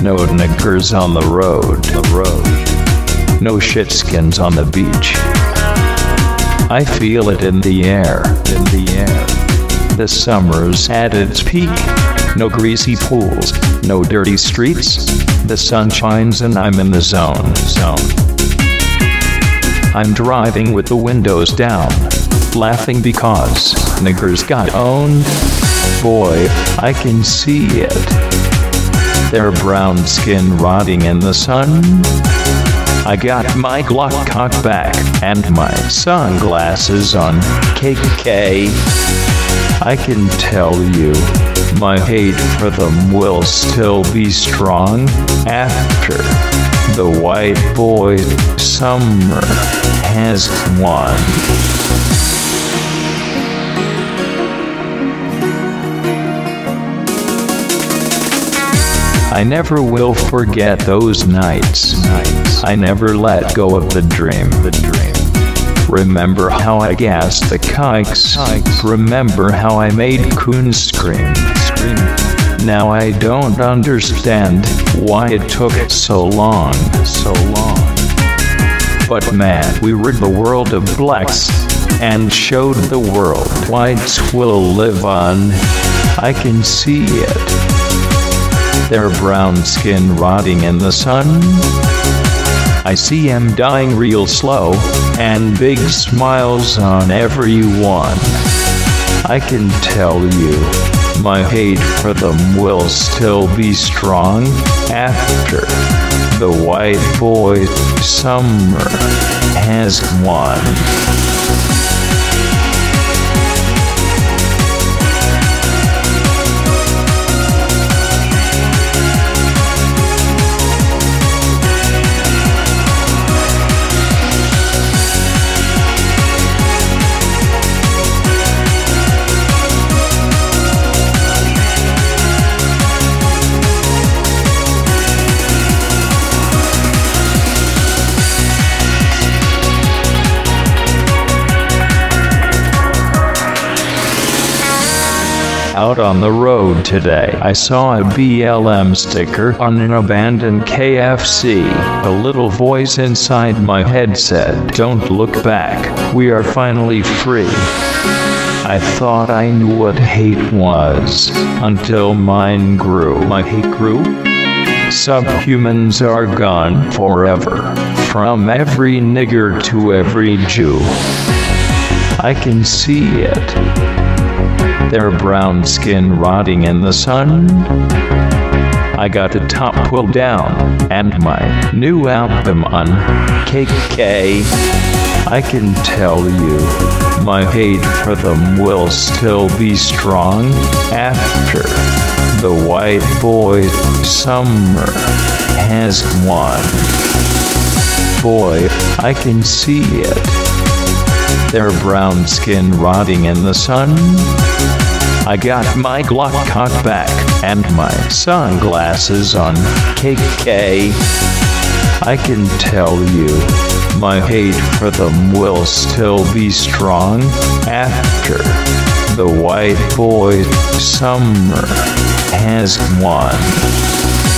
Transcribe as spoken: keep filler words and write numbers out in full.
No niggers on the road, the road. No shitskins on the beach. I feel it in the air, in the air. The summer's at its peak. No greasy pools, no dirty streets. The sun shines and I'm in the zone, zone. I'm driving with the windows down, laughing because niggers got owned. Boy, I can see it. Their brown skin rotting in the sun. I got my Glock cocked back and my sunglasses on. K K. I can tell you, my hate for them will still be strong after the white boy summer has won. I never will forget those nights. nights. I never let go of the dream. The dream. Remember how I gassed the kikes. Remember how I made coons scream. scream. Now I don't understand why it took so long. So long. But man, we rid the world of blacks and showed the world whites will live on. I can see it. Their brown skin rotting in the sun. I see 'em dying real slow, and big smiles on everyone. I can tell you, my hate for them will still be strong after the white boy summer has won. Out on the road today, I saw a B L M sticker on an abandoned K F C. A little voice inside my head said, "Don't look back, we are finally free." I thought I knew what hate was, until mine grew. My hate grew? Subhumans are gone forever, from every nigger to every Jew. I can see it. Their brown skin rotting in the sun. I got the top pulled down and my new album on. K K. I can tell you, my hate for them will still be strong after the white boy summer has won. Boy, I can see it. Their brown skin rotting in the sun. I got my Glock cocked back and my sunglasses on. K K. I can tell you, my hate for them will still be strong after the white boy summer has won.